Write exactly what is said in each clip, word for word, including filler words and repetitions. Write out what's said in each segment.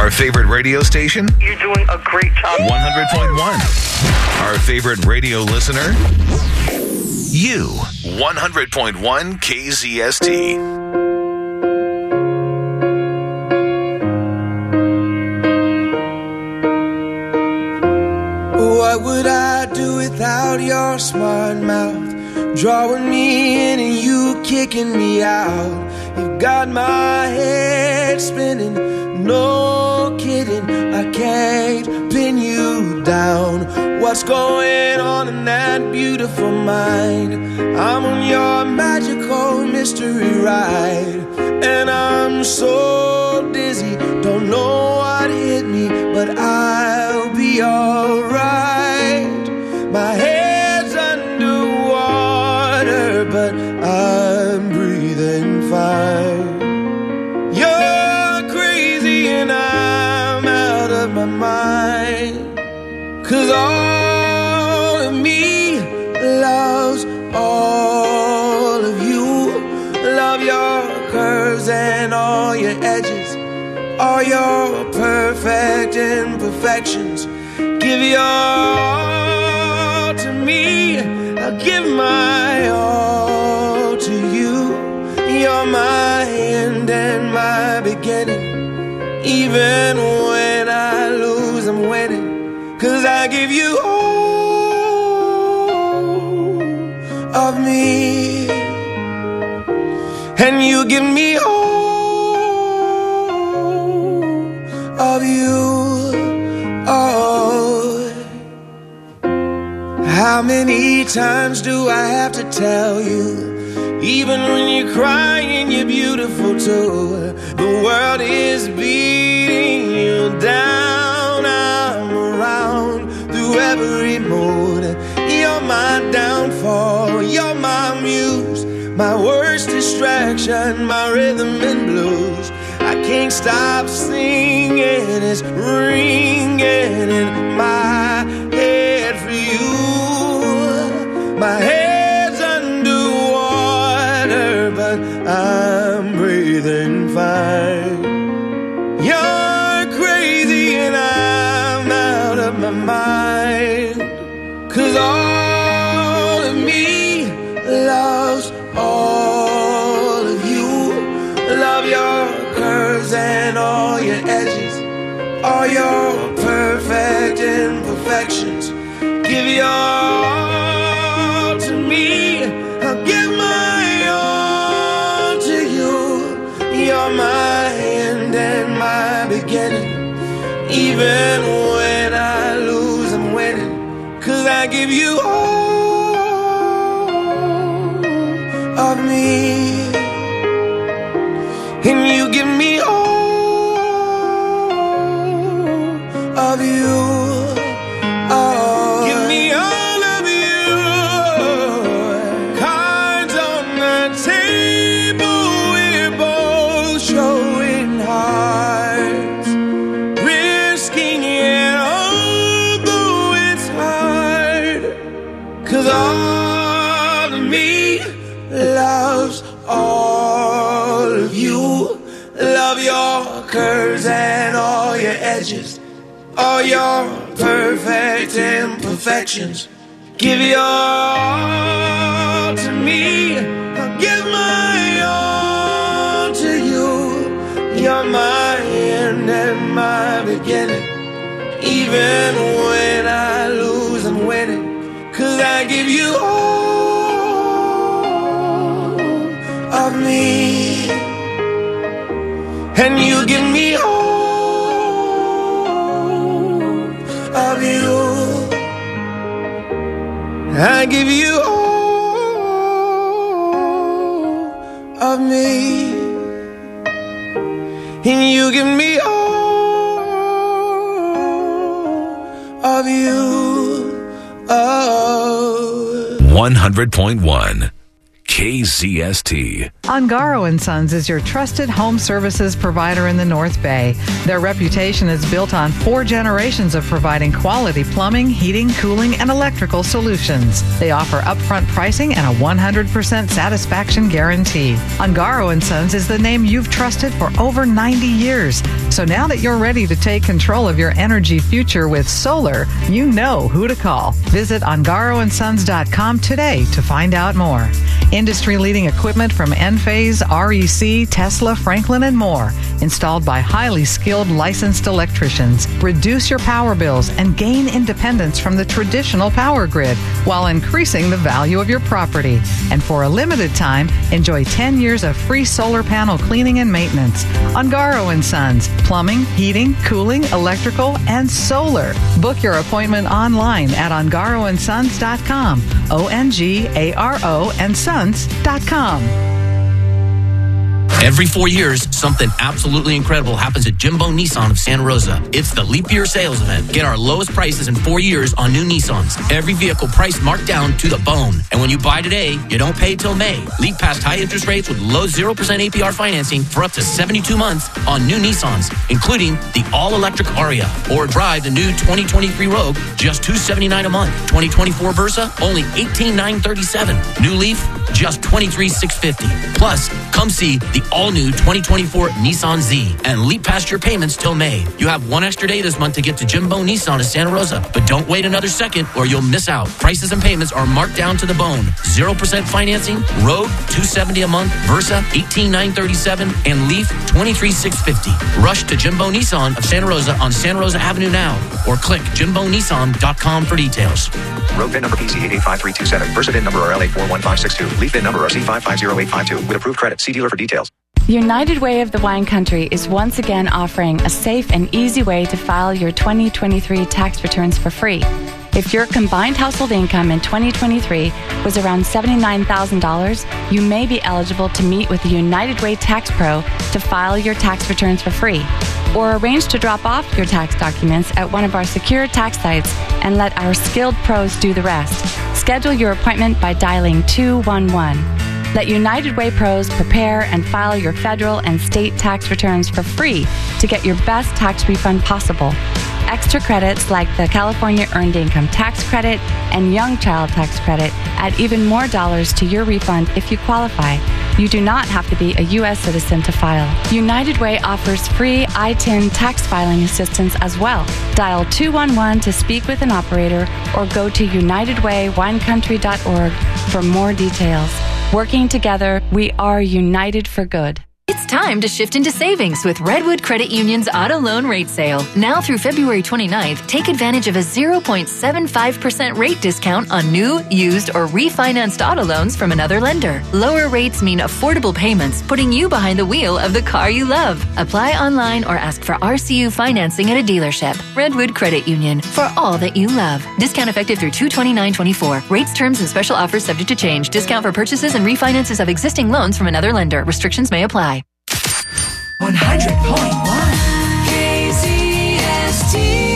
Our favorite radio station? You're doing a great job. one hundred point one. Our favorite radio listener? You. one hundred point one K Z S T. What would I do without your smart mouth? Drawing me in and you kicking me out. You've got my head spinning, no kidding. I can't pin you down. What's going on in that beautiful mind? I'm on your magical mystery ride, and I'm so dizzy, don't know what hit me, but I'll be alright. My head's underwater, but I'm breathing fine. You're crazy and I'm out of my mind, 'cause all of me loves all of you. Love your curves and all your edges, all your perfect imperfections. Give your all to me, I'll give my all to you. You're my end and my beginning. Even when I lose, I'm winning, 'cause I give you all of me, and you give me all of you. Oh, how many times do I have to tell you? Even when you're crying, you're beautiful too. The world is beating you down. I'm around through every mood. You're my downfall, you're my muse, my worst distraction, my rhythm and blues. I can't stop singing, it's ringing in my head for you. My head's underwater, but I'm breathing fine. You're crazy and I'm out of my mind, 'cause all of me loves all of you. Love your curves and all your edges, all your perfect imperfections. Give your all to me, I'll give my all to you. You're my end and my beginning. Even when I lose, I'm winning, 'cause I give you all of me, and you give me all of you. Oh, give me all of you. Cards on the table, we're both showing hearts, risking it although it's hard, 'cause all of me loves all of you. Love your curves and all your edges, all your perfect imperfections. Give your all to me, I'll give my all to you. You're my end and my beginning. Even when I lose, I'm winning, 'cause I give you all of me, and you give me all of you. I give you all of me, and you give me all of you. Oh. one hundred point one K Z S T. Ungaro and Sons is your trusted home services provider in the North Bay. Their reputation is built on four generations of providing quality plumbing, heating, cooling, and electrical solutions. They offer upfront pricing and a one hundred percent satisfaction guarantee. Ungaro and Sons is the name you've trusted for over ninety years. So now that you're ready to take control of your energy future with solar, you know who to call. Visit ongaro and sons dot com today to find out more. Industry-leading equipment from Enphase, R E C, Tesla, Franklin, and more. Installed by highly skilled licensed electricians. Reduce your power bills and gain independence from the traditional power grid while increasing the value of your property. And for a limited time, enjoy ten years of free solar panel cleaning and maintenance. Ongaro and Sons. Plumbing, heating, cooling, electrical, and solar. Book your appointment online at ongaro and sons dot com. O N G A R O and sons dot com. Every four years, something absolutely incredible happens at Jimbo Nissan of Santa Rosa. It's the Leap Year Sales Event. Get our lowest prices in four years on new Nissans. Every vehicle price marked down to the bone. And when you buy today, you don't pay till May. Leap past high interest rates with low zero percent A P R financing for up to seventy-two months on new Nissans, including the all-electric Aria. Or drive the new twenty twenty-three Rogue, just two hundred seventy-nine dollars a month. twenty twenty-four Versa, only eighteen thousand nine hundred thirty-seven dollars. New Leaf, just twenty-three thousand six hundred fifty dollars. Plus, come see the all-new twenty twenty-four Nissan Z and leap past your payments till May. You have one extra day this month to get to Jimbo Nissan of Santa Rosa, but don't wait another second or you'll miss out. Prices and payments are marked down to the bone. zero percent financing, Rogue two hundred seventy dollars a month, Versa eighteen thousand nine hundred thirty-seven dollars, and Leaf twenty-three thousand six hundred fifty dollars. Rush to Jimbo Nissan of Santa Rosa on Santa Rosa Avenue now or click jimbo nissan dot com for details. Rogue V I N number P C eight eight five three two seven. Versa V I N number R L A four one five six two. Leaf V I N number R C five five zero eight five two. With approved credit. See dealer for details. United Way of the Wine Country is once again offering a safe and easy way to file your twenty twenty-three tax returns for free. If your combined household income in twenty twenty-three was around seventy-nine thousand dollars, you may be eligible to meet with the United Way Tax Pro to file your tax returns for free. Or arrange to drop off your tax documents at one of our secure tax sites and let our skilled pros do the rest. Schedule your appointment by dialing two one one. Let United Way pros prepare and file your federal and state tax returns for free to get your best tax refund possible. Extra credits like the California Earned Income Tax Credit and Young Child Tax Credit add even more dollars to your refund if you qualify. You do not have to be a U S citizen to file. United Way offers free I T I N tax filing assistance as well. Dial two one one to speak with an operator or go to united way wine country dot org for more details. Working together, we are united for good. It's time to shift into savings with Redwood Credit Union's auto loan rate sale. Now through February twenty-ninth, take advantage of a zero point seven five percent rate discount on new, used, or refinanced auto loans from another lender. Lower rates mean affordable payments, putting you behind the wheel of the car you love. Apply online or ask for R C U financing at a dealership. Redwood Credit Union, for all that you love. Discount effective through two twenty-nine twenty-four. Rates, terms, and special offers subject to change. Discount for purchases and refinances of existing loans from another lender. Restrictions may apply. one hundred point one K Z S T.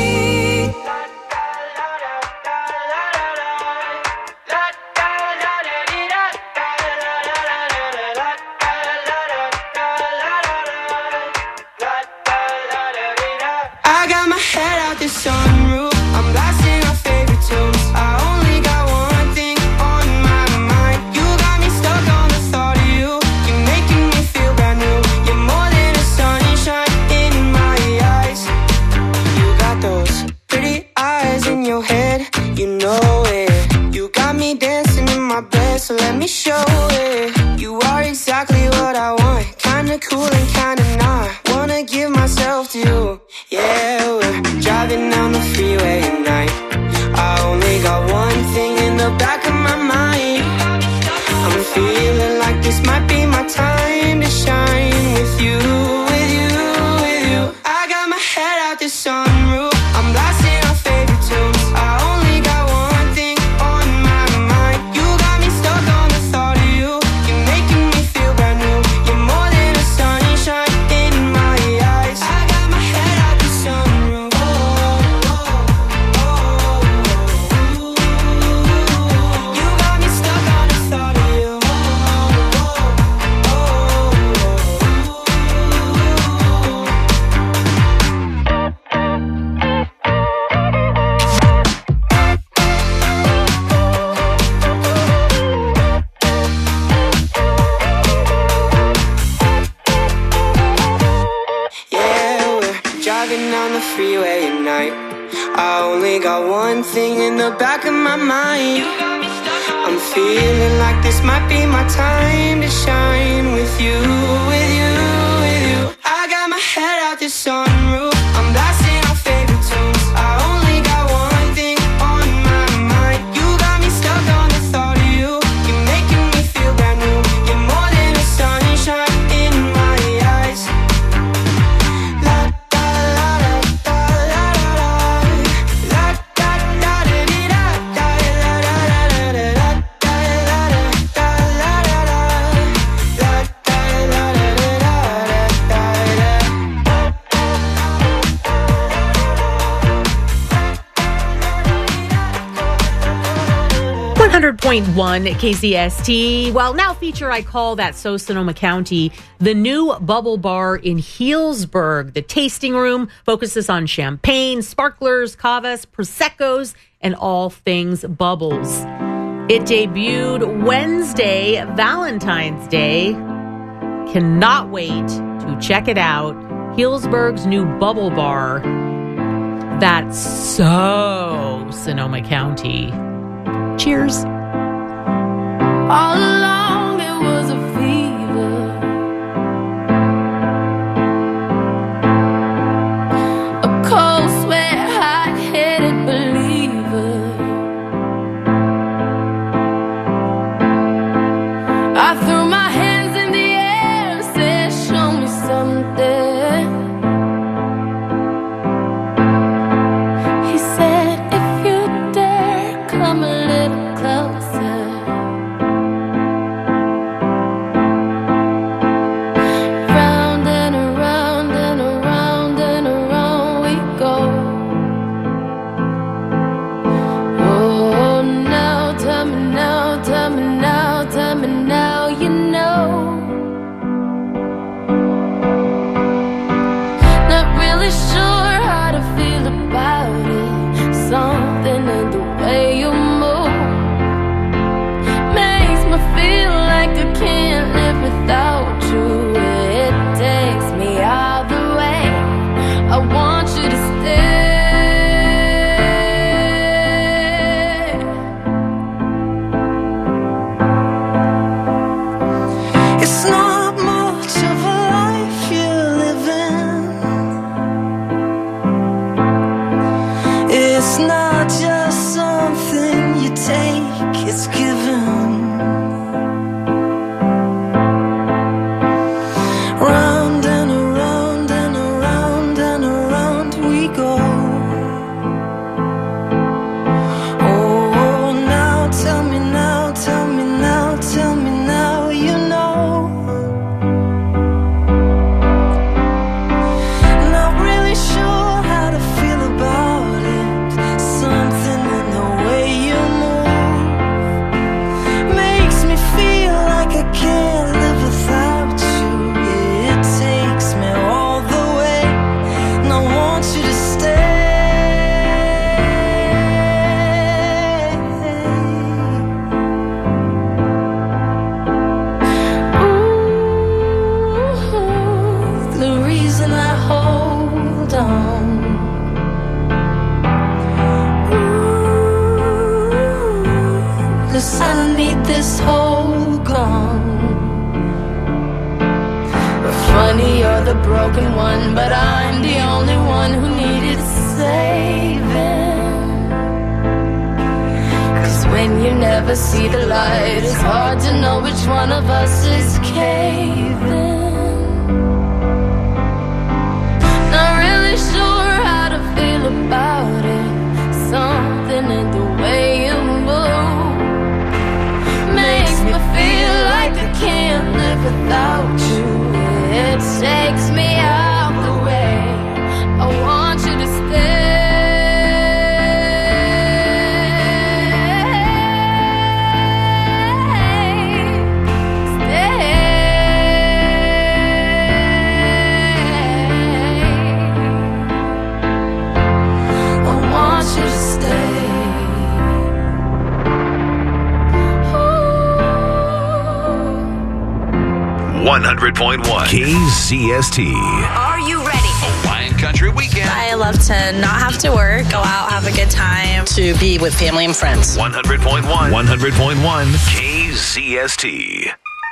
I got my head out the sunroof. I'm blasting our favorite tunes. I only got one thing on my mind. You got me stuck on the thought of you. You're making me feel brand new. You're more than a sunshine in my eyes. You got those pretty eyes in your head. You know it. You got me dancing in my bed, so let me show it. You are exactly what I want. Kinda cool and kinda not. Wanna give myself to you. Yeah, we're driving down the freeway at night. I only got one thing in the back of my mind. I'm feeling like this might be my time to shine with you, with you, with you. I got my head out the sunroof. I'm blasting our favorite tunes. I only got one thing on my mind. You got me stuck on the thought of you. You're making me feel brand new. You're more than a sunshine in my eyes. I got my head out on the freeway at night. I only got one thing in the back of my mind. I'm feeling like this might be my time to shine with you, with you, with you. I got my head out the sunroof, I'm blasting our favorite tunes. I only got one thing on my mind. You got me stuck on the thought of you. You're making me feel brand new. You're more than a sunshine in my eyes. La da la da la la la. La da da da dee da da la la la la la. Da la da da la la la. La da la la la la da da. one hundred point one K Z S T. Well, now feature I call that so Sonoma County. The new Bubble Bar in Healdsburg. The tasting room focuses on champagne, sparklers, cavas, proseccos, and all things bubbles. It debuted Wednesday, Valentine's Day. Cannot wait to check it out. Healdsburg's new Bubble Bar. That's so Sonoma County. Cheers. All along it was a fever, a cold sweat, hot-headed believer. I threw my hands in the air and said, show me something. He said, if you dare, come a little closer. Round and around and around and around we go. Oh, now tell me now, tell me now, tell me now you know. Not really sure how to feel about it. Something in the way you move makes me feel like I can't live without you. It takes me all the way. I want you to stay. It's not much of a life you're living. It's not just something you take, it's given. Round and around and around and around we go. Oh, now tell me now, tell me now, tell me now you know. Not really sure how to feel about it. Something in the way you move makes me feel like I can't live without you. It takes me all the way, and I want you to stay. Ooh, the reason I hold on. Ooh, 'cause I need this whole gone. Funny, you're the broken one, but I'm the only one who needed saving. 'Cause when you never see the light, it's hard to know which one of us is caving. Not really sure how to feel about it. Something in the way you move makes me feel like I can't live without you. It takes me out the way. I want you to stay. Stay. I want you to stay. one hundred point one K Z S T. Are you ready? A wine Country Weekend. I love to not have to work, go out, have a good time. To be with family and friends. one hundred point one. one hundred point one K Z S T.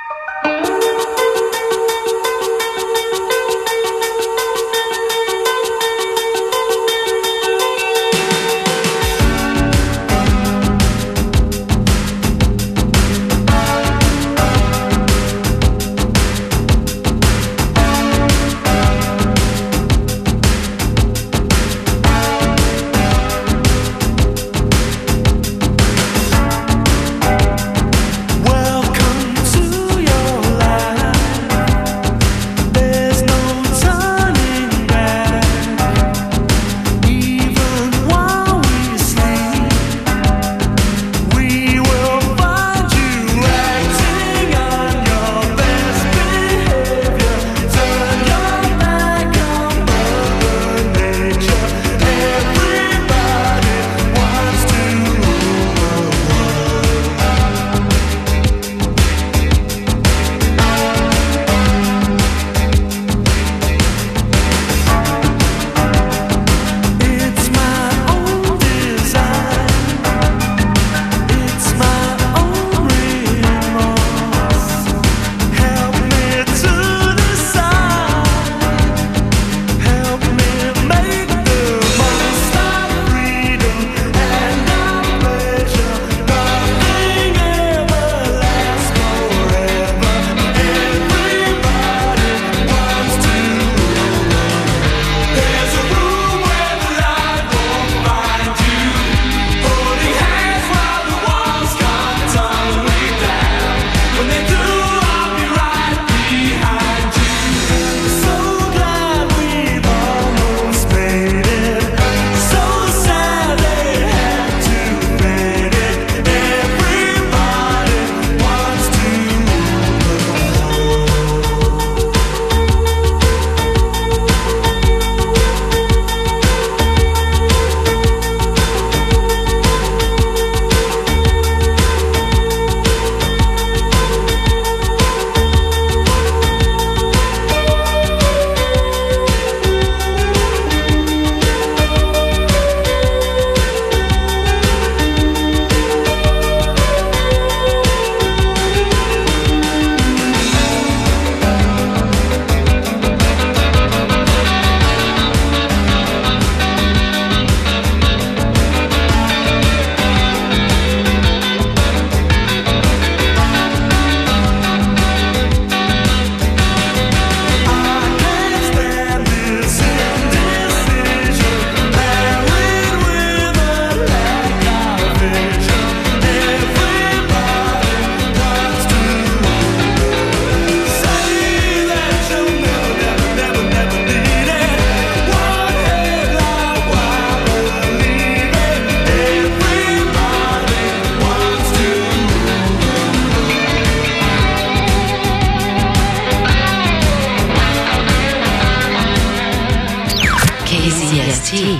T.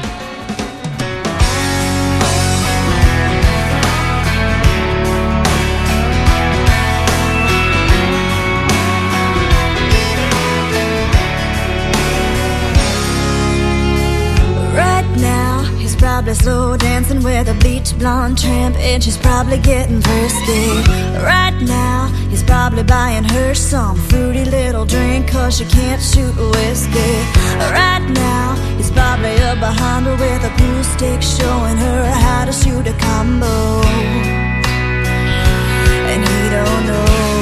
Probably slow dancing with a bleach blonde tramp, and she's probably getting thirsty. Right now, he's probably buying her some fruity little drink, cause she can't shoot whiskey. Right now, he's probably up behind her with a pool stick, showing her how to shoot a combo. And he don't know.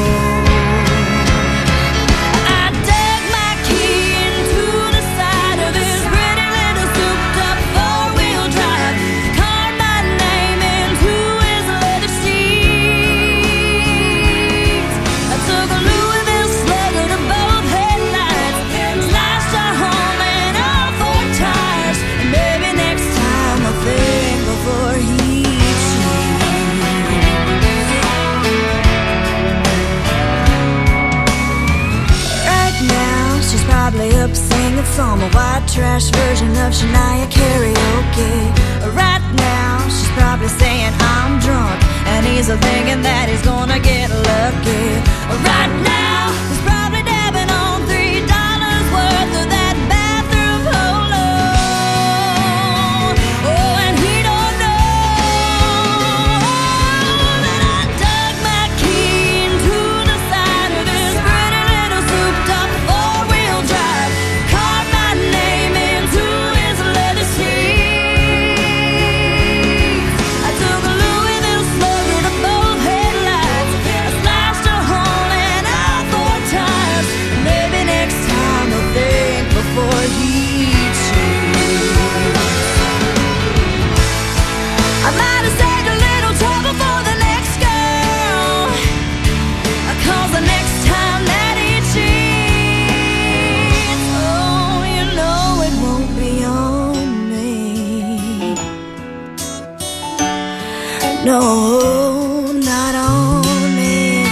Up singing some white trash version of Shania karaoke. Right now, she's probably saying I'm drunk, and he's thinking that he's gonna get lucky. Right now, he's probably dabbing on three dollars worth of that bathroom polo. No, not on me.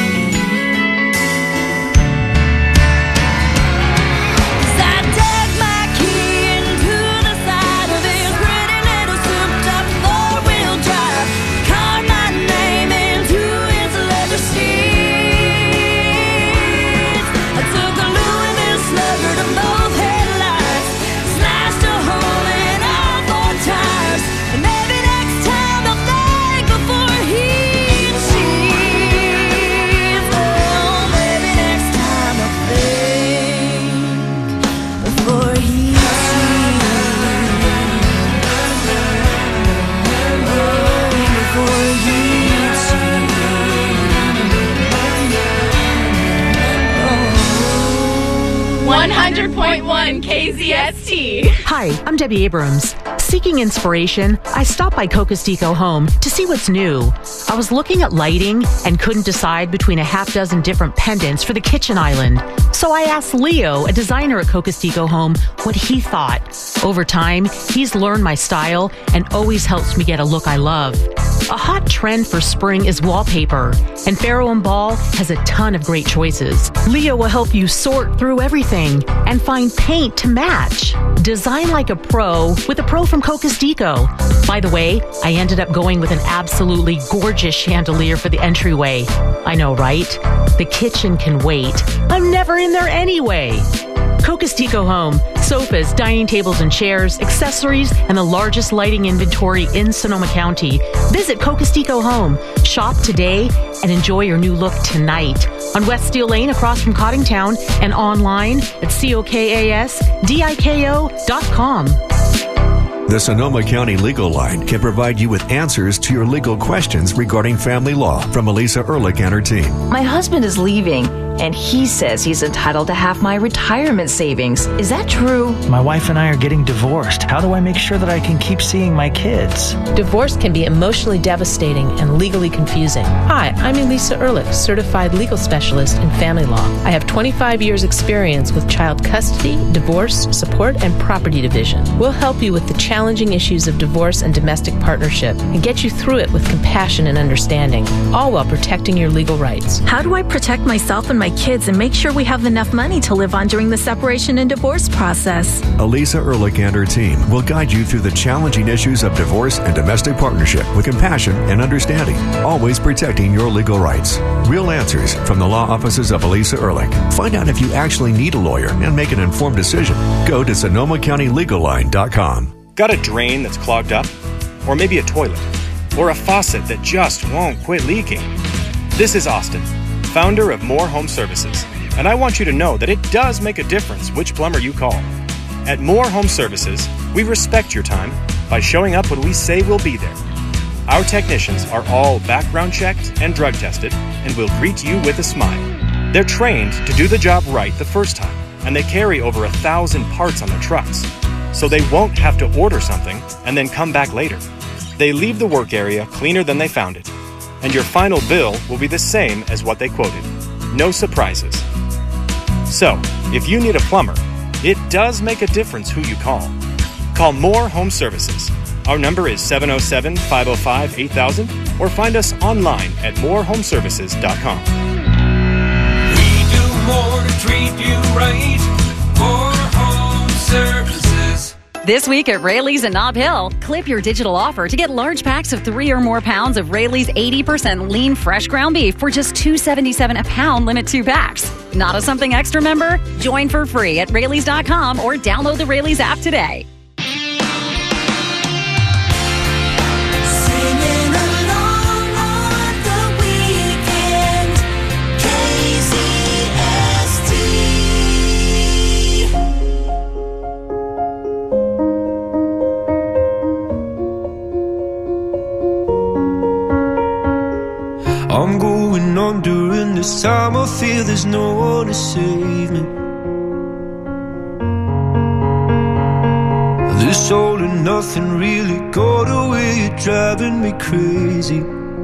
As I dug my key into the side of this pretty little souped-up four-wheel drive, carved my name into its leather seats. I took a Louisville slugger to both headlights, slashed a hole in all four tires, and maybe next time I'll think before he cheats. Oh, maybe next time I'll think before he one hundred point one K Z S T. Hi, I'm Debbie Abrams. Seeking inspiration, I stopped by Cocosdico Home to see what's new. I was looking at lighting and couldn't decide between a half dozen different pendants for the kitchen island. So I asked Leo, a designer at Cocosdico Home, what he thought. Over time, he's learned my style and always helps me get a look I love. A hot trend for spring is wallpaper, and Farrow and Ball has a ton of great choices. Leo will help you sort through everything and find paint to match. Design like a pro with a pro from Cocosdico. By the way, I ended up going with an absolutely gorgeous chandelier for the entryway. I know, right? The kitchen can wait. I'm never in there anyway. Cocosdico Home. Sofas, dining tables and chairs, accessories, and the largest lighting inventory in Sonoma County. Visit Cocosdico Home. Shop today and enjoy your new look tonight. On West Steel Lane across from Cottingtown and online at cokasdiko dot com. The Sonoma County Legal Line can provide you with answers to your legal questions regarding family law from Elisa Ehrlich and her team. My husband is leaving, and he says he's entitled to half my retirement savings. Is that true? My wife and I are getting divorced. How do I make sure that I can keep seeing my kids? Divorce can be emotionally devastating and legally confusing. Hi, I'm Elisa Ehrlich, certified legal specialist in family law. I have twenty-five years experience with child custody, divorce, support, and property division. We'll help you with the challenging issues of divorce and domestic partnership and get you through it with compassion and understanding, all while protecting your legal rights. How do I protect myself and my kids and make sure we have enough money to live on during the separation and divorce process? Elisa Ehrlich and her team will guide you through the challenging issues of divorce and domestic partnership with compassion and understanding, always protecting your legal rights. Real answers from the law offices of Elisa Ehrlich. Find out if you actually need a lawyer and make an informed decision. Go to Sonoma County Legal Line dot com. Got a drain that's clogged up? Or maybe a toilet? Or a faucet that just won't quit leaking? This is Austin, founder of More Home Services, and I want you to know that it does make a difference which plumber you call. At More Home Services, we respect your time by showing up when we say we'll be there. Our technicians are all background checked and drug tested and will greet you with a smile. They're trained to do the job right the first time, and they carry over a thousand parts on their trucks, so they won't have to order something and then come back later. They leave the work area cleaner than they found it, and your final bill will be the same as what they quoted. No surprises. So, if you need a plumber, it does make a difference who you call. Call More Home Services. Our number is seven oh seven, five oh five, eight thousand, or find us online at more home services dot com. We do more to treat you right. More Home Services. This week at Rayleigh's in Nob Hill, clip your digital offer to get large packs of three or more pounds of Rayleigh's eighty percent lean fresh ground beef for just two dollars and seventy-seven cents a pound, limit two packs. Not a Something Extra member? Join for free at Rayleigh's dot com or download the Rayleigh's app today. Singing along on the weekend, K Z S T. I'm going on during this time. I feel there's no one to save me. This all and nothing really got away. You're driving me crazy.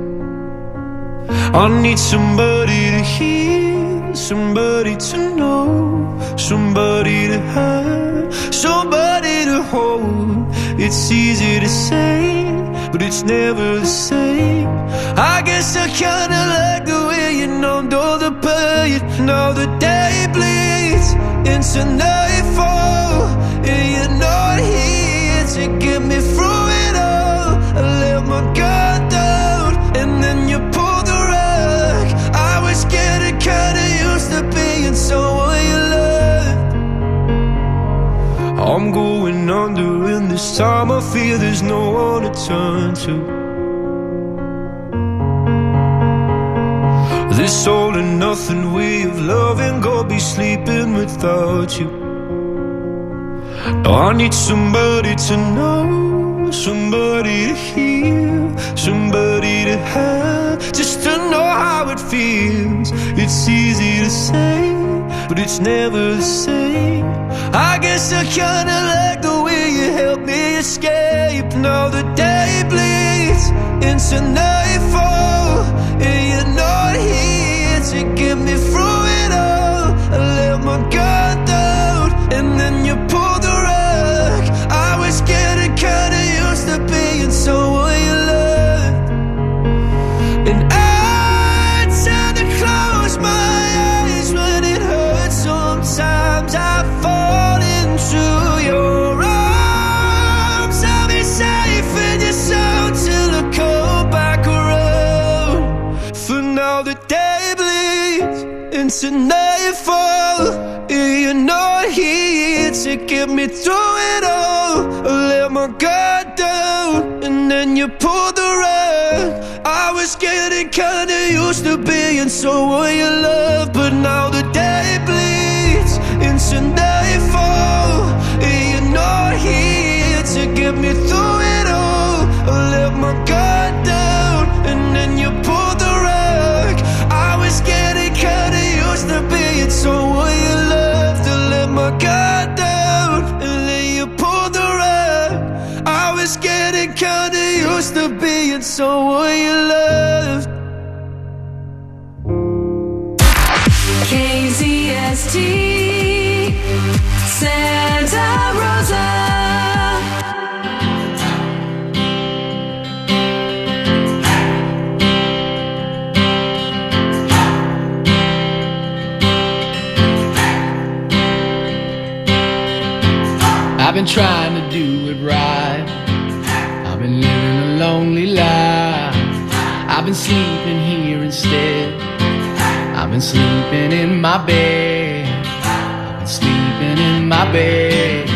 I need somebody to hear, somebody to know, somebody to have, somebody to hold. It's easy to say, but it's never the same. I guess I kinda like the way you numbed all the pain. Now the day bleeds into nightfall, and you're not here to get me through it all. I let my guard down, and then you pulled the rug. I was getting kinda used to being someone you loved. I'm going under, and this time I feel there's no one to turn to. This all and nothing way of loving, go be sleeping without you. Now I need somebody to know, somebody to hear, somebody to have, just to know how it feels. It's easy to say, but it's never the same. I guess I kinda like the way you help me escape. Now the day bleeds into nightfall, and you're not here to get me through it all. I let my guard down, and then you pulled the rug. I was getting kinda used to being someone you loved, and I tend to close my eyes when it hurts. Sometimes I fall into your arms. I'll be safe in your sound till I come back around. For now the day bleeds into nightfall, and you're not here to get me through it all. I let my guard down, and then you pulled the rug. I was getting kinda used to being someone you love, but now the day bleeds into nightfall, and you're not here to get me through it all. I let my guard down, and then you pulled the rug. I was getting kinda used to being someone you loved. I let my guard down, and then you pulled the rug. I was getting kinda used to being someone you loved. K Z S T Santa Rosa. I've been trying to do it right. I've been living a lonely life. I've been sleeping here instead. I've been sleeping in my bed. I've been sleeping in my bed.